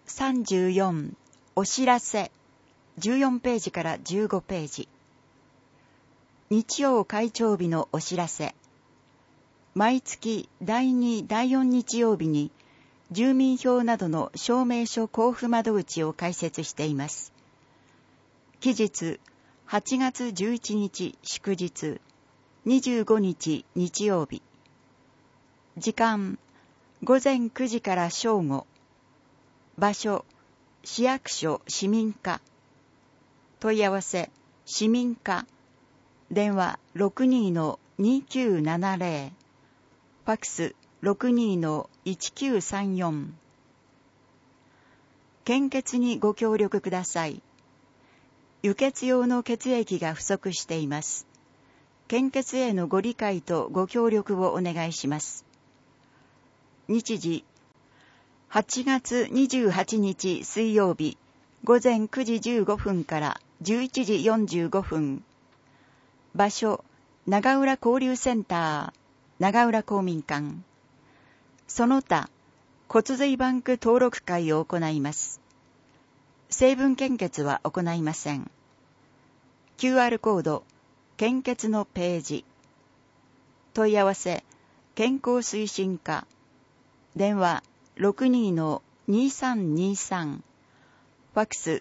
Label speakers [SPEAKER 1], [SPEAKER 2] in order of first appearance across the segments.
[SPEAKER 1] 34お知らせ14ページから15ページ。日曜会長日のお知らせ。毎月第2、第4日曜日に住民票などの証明書交付窓口を開設しています。期日8月11日祝日、25日日曜日。時間午前9時から正午。場所市役所市民課。問い合わせ市民課。電話 62-2970。ファックス 62-1934。献血にご協力ください。輸血用の血液が不足しています。献血へのご理解とご協力をお願いします。日時8月28日水曜日午前9時15分から11時45分。場所長浦交流センター長浦公民館。その他骨髄バンク登録会を行います。成分献血は行いません。QR コード献血のページ。問い合わせ健康推進課。電話 62-2323。ファックス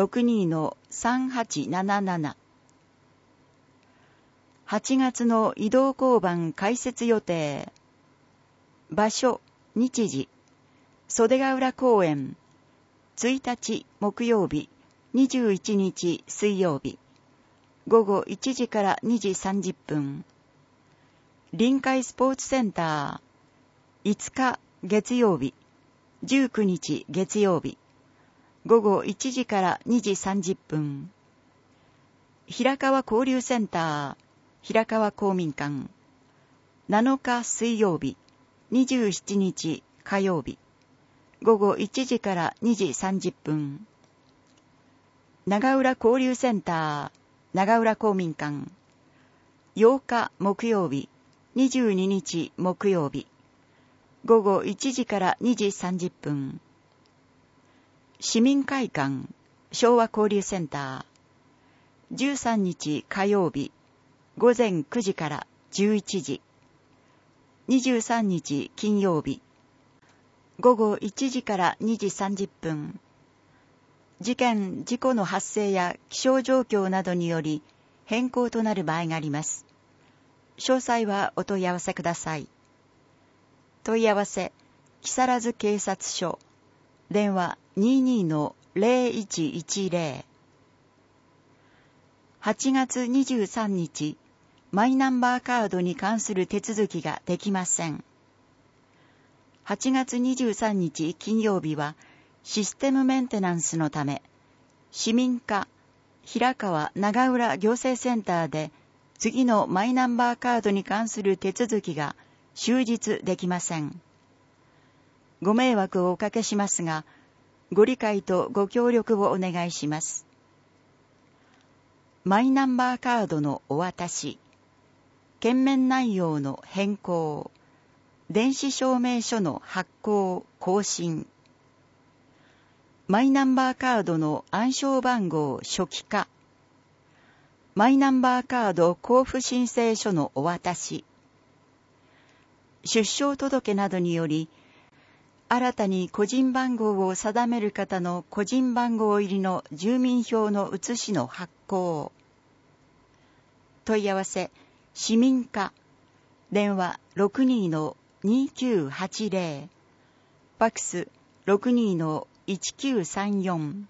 [SPEAKER 1] 62-3877。8月の移動交番開設予定。場所、日時、袖ヶ浦公園、1日木曜日、21日水曜日、午後1時から2時30分。臨海スポーツセンター、5日月曜日、19日月曜日、午後1時から2時30分。平川交流センター、平川公民館。7日水曜日、27日火曜日、午後1時から2時30分。長浦交流センター、長浦公民館。8日木曜日、22日木曜日、午後1時から2時30分。市民会館、昭和交流センター。13日火曜日、午前9時から11時。23日金曜日、午後1時から2時30分。事件・事故の発生や気象状況などにより変更となる場合があります。詳細はお問い合わせください。問い合わせ、木更津警察署。電話 22-0110。8月23日、マイナンバーカードに関する手続きができません。8月23日金曜日はシステムメンテナンスのため、市民課平川長浦行政センターで次のマイナンバーカードに関する手続きが終日できません。ご迷惑をおかけしますが、ご理解とご協力をお願いします。マイナンバーカードのお渡し、件面内容の変更、電子証明書の発行・更新、マイナンバーカードの暗証番号初期化、マイナンバーカード交付申請書のお渡し、出生届などにより、新たに個人番号を定める方の個人番号入りの住民票の写しの発行。問い合わせ、市民課。電話 62-2980。ファックス 62-1934。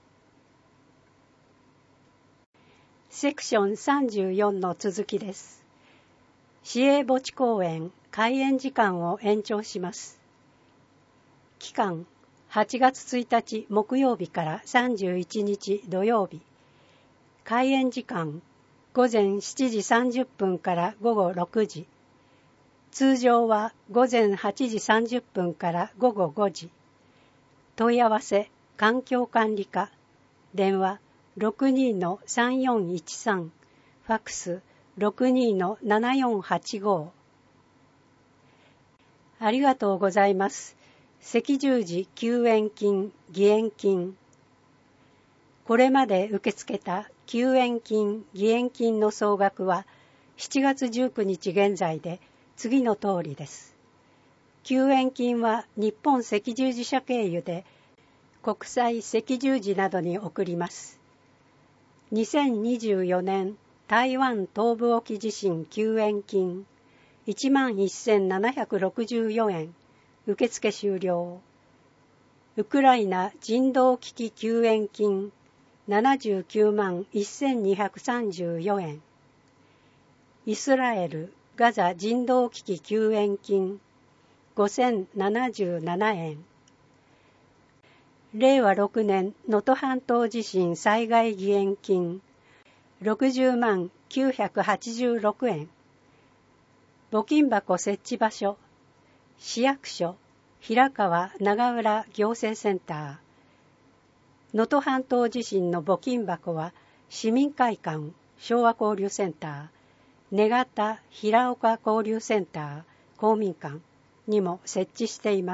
[SPEAKER 2] セクション34の続きです。市営墓地公園開園時間を延長します。期間8月1日木曜日から31日土曜日。開園時間午前7時30分から午後6時。通常は午前8時30分から午後5時。問い合わせ環境管理課。電話 62-3413。ファックス 62-7485。ありがとうございます。 赤十字救援金、義援金。これまで受け付けた救援金、義援金の総額は7月19日現在で次の通りです。救援金は日本赤十字社経由で国際赤十字などに送ります。2024年台湾東部沖地震救援金11,764円受付終了。ウクライナ人道危機救援金79万1234円。イスラエルガザ人道危機救援金5077円。令和6年能登半島地震災害義援金60万986円。募金箱設置場所市役所平川長浦行政センター。能登半島地震の募金箱は市民会館昭和交流センター、根方平岡交流センター公民館にも設置しています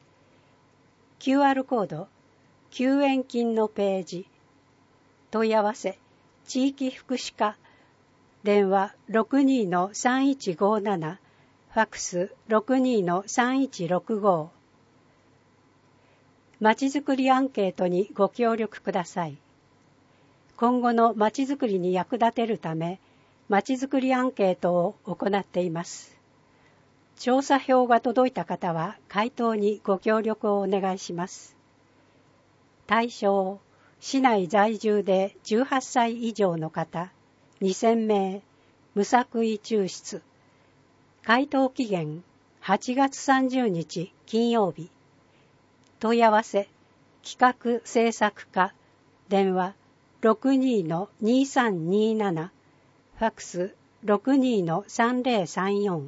[SPEAKER 2] 。QR コード救援金のページ。問い合わせ地域福祉課電話 62-3157 ファックス 62-3165。まちづくりアンケートにご協力ください。今後のまちづくりに役立てるため、まちづくりアンケートを行っています。調査票が届いた方は回答にご協力をお願いします。対象、市内在住で18歳以上の方2000名、無作為抽出。回答期限8月30日金曜日。問い合わせ企画制作課電話 62-2327 ファックス 62-3034。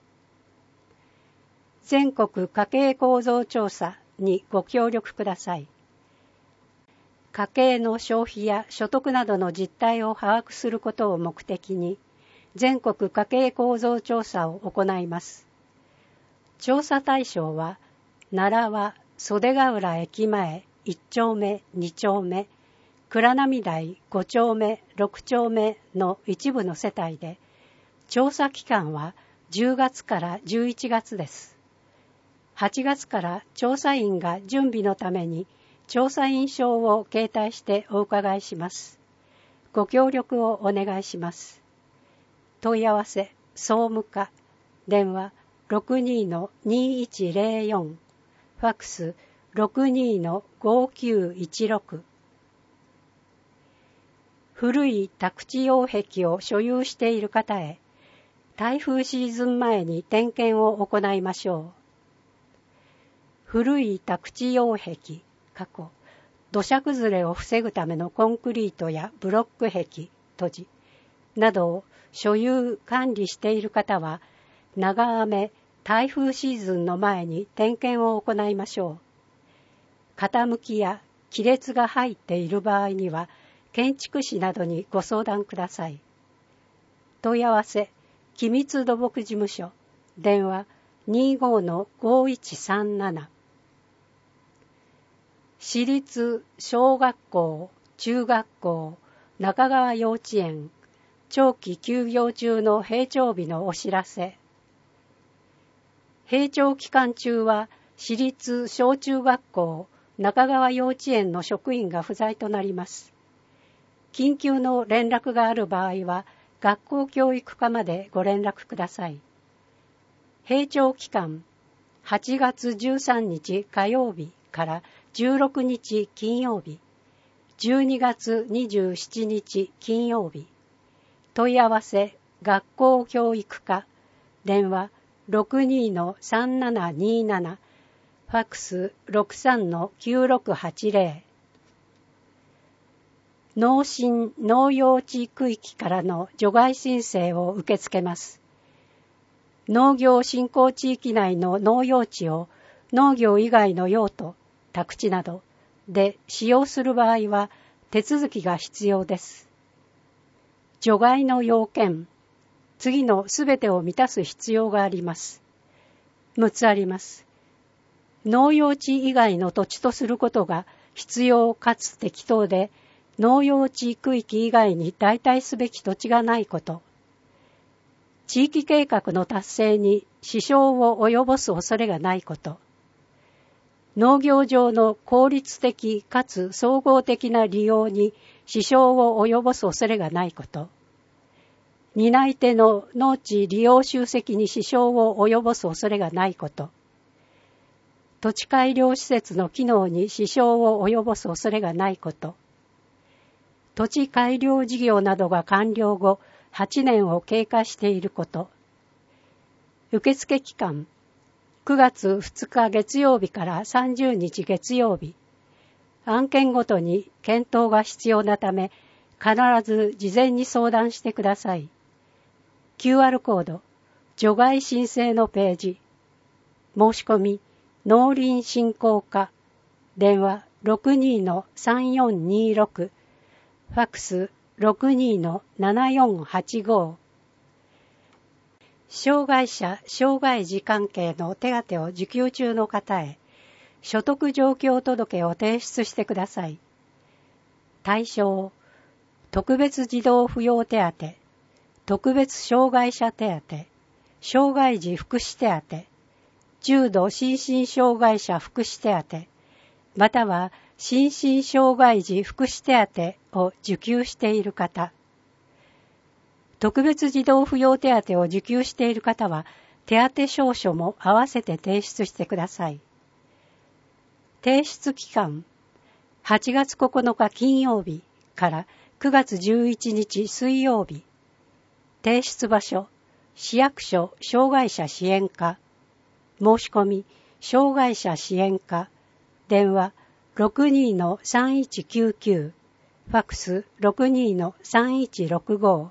[SPEAKER 2] 全国家計構造調査にご協力ください。家計の消費や所得などの実態を把握することを目的に全国家計構造調査を行います。調査対象は奈良は袖ヶ浦駅前1丁目2丁目、倉波台5丁目6丁目の一部の世帯で、調査期間は10月から11月です。8月から調査員が準備のために調査員証を携帯してお伺いします。ご協力をお願いします。問い合わせ総務課電話 62-2104 ファックス 62-5916。古い宅地擁壁を所有している方へ台風シーズン前に点検を行いましょう。古い宅地擁壁土砂崩れを防ぐためのコンクリートやブロック壁土地などを所有管理している方は長雨台風シーズンの前に点検を行いましょう。傾きや亀裂が入っている場合には建築士などにご相談ください。問い合わせ機密土木事務所電話 25-5137。私立小学校中学校中川幼稚園長期休業中の閉庁日のお知らせ。閉庁期間中は私立小中学校中川幼稚園の職員が不在となります。緊急の連絡がある場合は学校教育課までご連絡ください。閉庁期間8月13日火曜日から16日金曜日、12月27日金曜日。問い合わせ学校教育課電話 62-3727 ファックス 63-9680。農心農用地区域からの除外申請を受け付けます。農業振興地域内の農用地を農業以外の用途、宅地などで使用する場合は手続きが必要です。除外の要件、次のすべてを満たす必要があります。6つあります。 農用地以外の土地とすることが必要かつ適当で、農用地区域以外に代替すべき土地がないこと。地域計画の達成に支障を及ぼす恐れがないこと。農業上の効率的かつ総合的な利用に支障を及ぼす恐れがないこと。担い手の農地利用集積に支障を及ぼす恐れがないこと。土地改良施設の機能に支障を及ぼす恐れがないこと。土地改良事業などが完了後、8年を経過していること。受付期間、9月2日月曜日から30日月曜日。案件ごとに検討が必要なため、必ず事前に相談してください。QR コード、除外申請のページ。申し込み、農林振興課。電話 62-3426。ファックス 62-7485。障害者・障害児関係の手当を受給中の方へ、所得状況届を提出してください。対象、特別児童扶養手当、特別障害者手当、障害児福祉手当、重度心身障害者福祉手当、または心身障害児福祉手当を受給している方。特別児童扶養手当を受給している方は、手当証書も合わせて提出してください。提出期間、8月9日金曜日から9月11日水曜日。提出場所、市役所障害者支援課。申し込み、障害者支援課。電話 62-3199。ファックス 62-3165。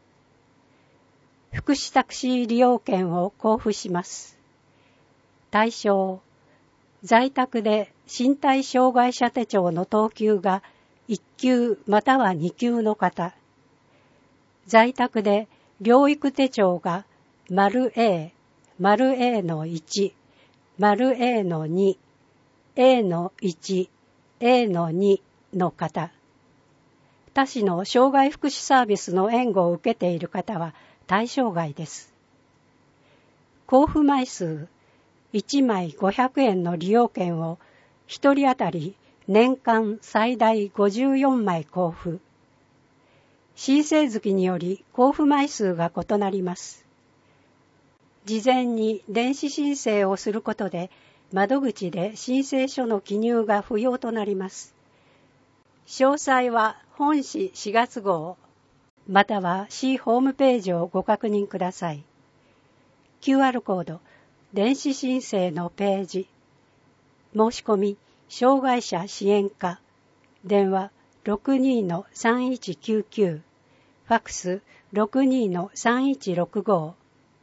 [SPEAKER 2] 福祉タクシー利用券を交付します。対象、在宅で身体障害者手帳の等級が1級または2級の方。在宅で療育手帳が丸 A、丸 A の1、丸 A の2、A の1、A の2の方。他市の障害福祉サービスの援護を受けている方は対象外です。交付枚数1枚500円の利用券を1人当たり年間最大54枚交付。申請月により交付枚数が異なります。事前に電子申請をすることで窓口で申請書の記入が不要となります。詳細は本誌4月号または市ホームページをご確認ください。QR コード、電子申請のページ。申し込み、障害者支援課。電話 62-3199。ファックス 62-3165。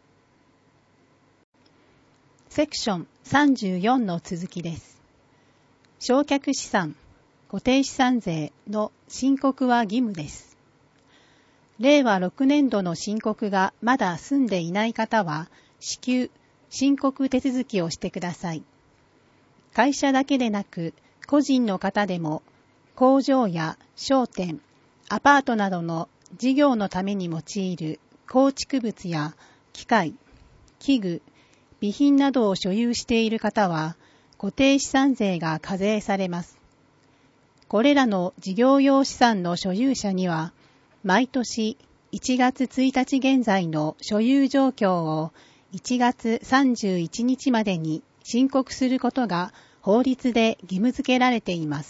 [SPEAKER 3] セクション34の続きです。償却資産、固定資産税の申告は義務です。令和6年度の申告がまだ済んでいない方は、至急申告手続きをしてください。会社だけでなく、個人の方でも、工場や商店、アパートなどの事業のために用いる構築物や機械、器具、備品などを所有している方は、固定資産税が課税されます。これらの事業用資産の所有者には、毎年1月1日現在の所有状況を1月31日までに申告することが法律で義務付けられています。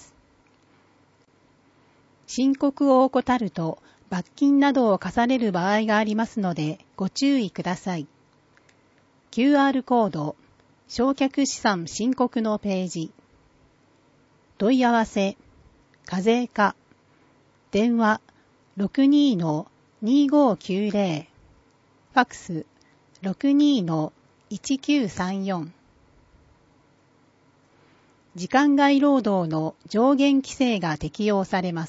[SPEAKER 3] 申告を怠ると罰金などを課される場合がありますのでご注意ください。QR コード、償却資産申告のページ。問い合わせ、課税課、電話、62-2590。ファックス 62-1934。時間外労働の上限規制が適用されます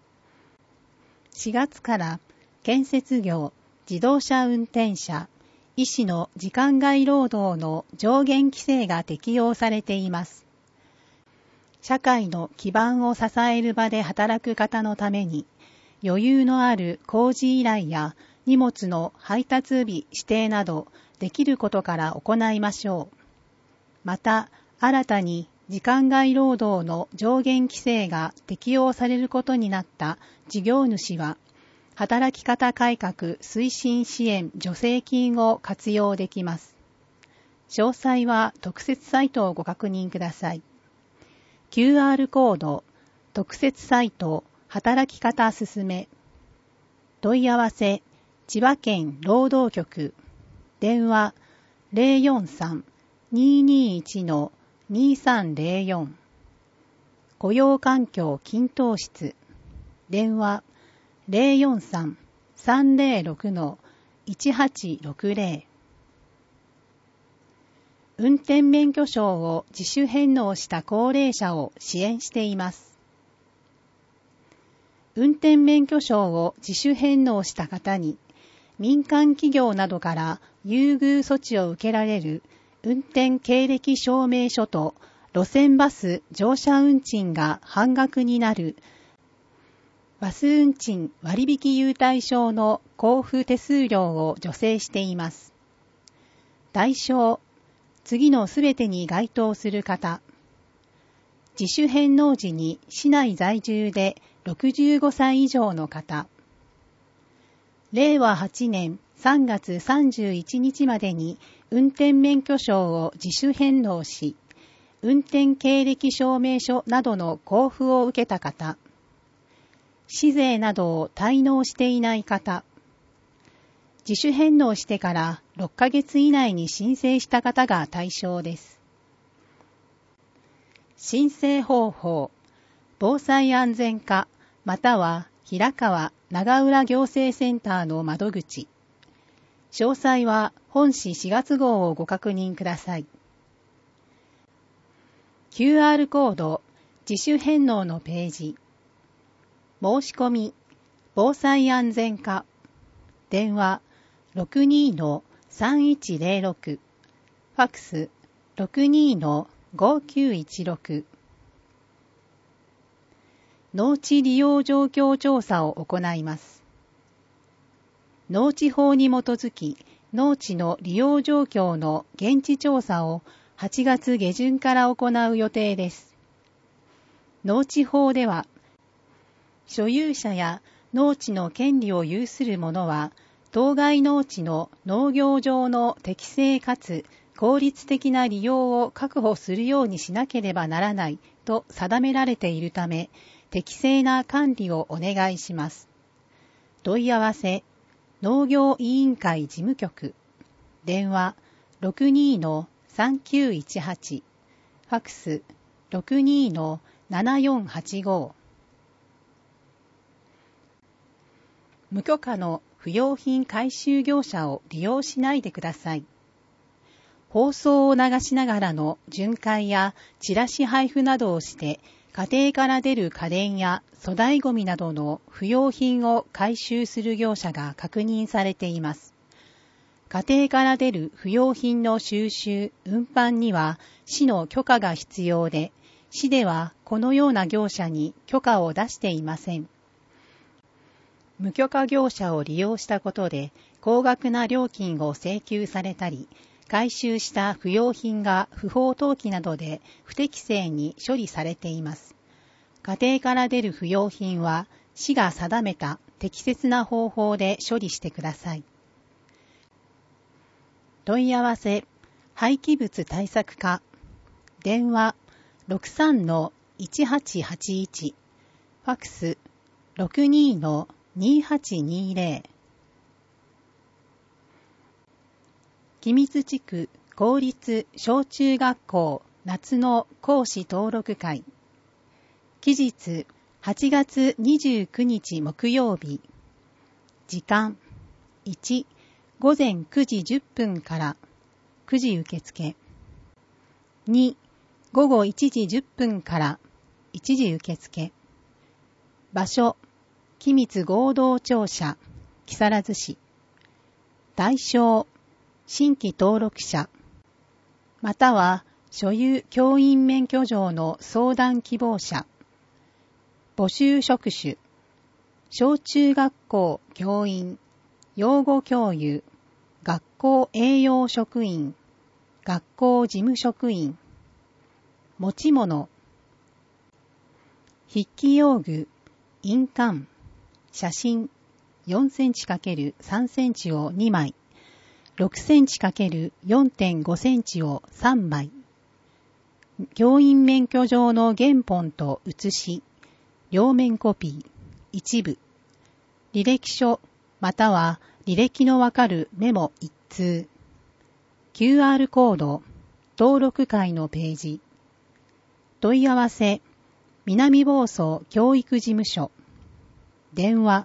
[SPEAKER 3] 。4月から建設業、自動車運転者、 医師の時間外労働の上限規制が適用されています。社会の基盤を支える場で働く方のために、余裕のある工事依頼や荷物の配達日指定などできることから行いましょう。また、新たに時間外労働の上限規制が適用されることになった事業主は、働き方改革推進支援助成金を活用できます。詳細は特設サイトをご確認ください。QR コード、特設サイト、働き方すすめ。問い合わせ、千葉県労働局。電話、043-221-2304。雇用環境均等室。電話、043-306-1860。運転免許証を自主返納した高齢者を支援しています。運転免許証を自主返納した方に、民間企業などから優遇措置を受けられる運転経歴証明書と路線バス乗車運賃が半額になるバス運賃割引優待証の交付手数料を助成しています。対象、次のすべてに該当する方。自主返納時に市内在住で65歳以上の方。令和8年3月31日までに運転免許証を自主返納し、運転経歴証明書などの交付を受けた方。市税などを滞納していない方。自主返納してから6ヶ月以内に申請した方が対象です。申請方法、防災安全課または平川長浦行政センターの窓口。詳細は本誌4月号をご確認ください。QR コード、自主返納のページ。申し込み、防災安全課。電話、62-3106。ファクス、62-5916。農地利用状況調査を行います。農地法に基づき、農地の利用状況の現地調査を8月下旬から行う予定です。農地法では、所有者や農地の権利を有する者は、当該農地の農業上の適正かつ効率的な利用を確保するようにしなければならないと定められているため、適正な管理をお願いします。問い合わせ、農業委員会事務局。電話、62-3918。ファクス、62-7485。無許可の不用品回収業者を利用しないでください。放送を流しながらの巡回やチラシ配布などをして家庭から出る家電や粗大ごみなどの不用品を回収する業者が確認されています。家庭から出る不用品の収集・運搬には市の許可が必要で、市ではこのような業者に許可を出していません。無許可業者を利用したことで高額な料金を請求されたり、回収した不用品が不法投棄などで不適正に処理されています。家庭から出る不用品は市が定めた適切な方法で処理してください。問い合わせ、廃棄物対策課。電話、63-1881。ファクス、62-2820。君津地区公立小中学校夏の講師登録会。期日8月29日木曜日。時間1、午前9時10分から9時受付。2、午後1時10分から1時受付。場所、君津合同庁舎、木更津市。対象、 新規登録者、または所有教員免許状の相談希望者、募集職種、小中学校教員、養護教諭、学校栄養職員、学校事務職員、持ち物、筆記用具、印鑑、写真、4センチ×3センチを2枚、6センチ ×4.5 センチを3枚、教員免許状の原本と写し、両面コピー、一部、履歴書または履歴のわかるメモ1通、QR コード、登録会のページ、問い合わせ、南房総教育事務所、電話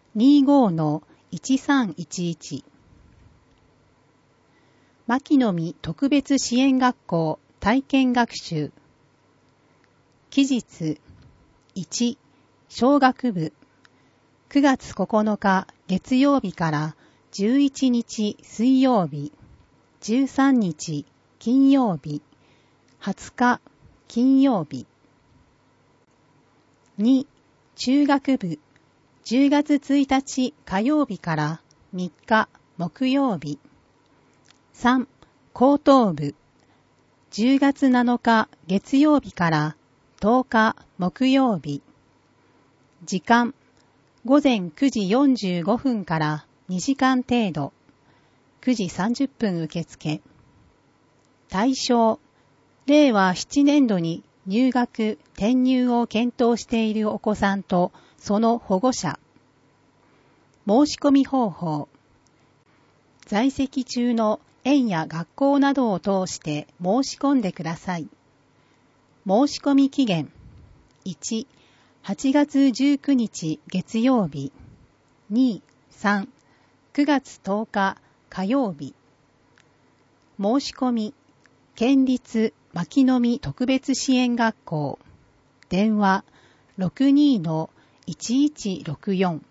[SPEAKER 3] 25-1311、牧野実特別支援学校体験学習、期日1、小学部、9月9日月曜日から11日水曜日、13日金曜日、20日金曜日。2、中学部、10月1日火曜日から3日木曜日。3、高等部、10月7日月曜日から10日木曜日。時間、午前9時45分から2時間程度、9時30分受付。対象、令和7年度に入学・転入を検討しているお子さんとその保護者。申し込み方法。在籍中の園や学校などを通して申し込んでください。申し込み期限。1、8月19日月曜日。2、3、9月10日火曜日。申し込み、県立牧野実特別支援学校。電話 62-1164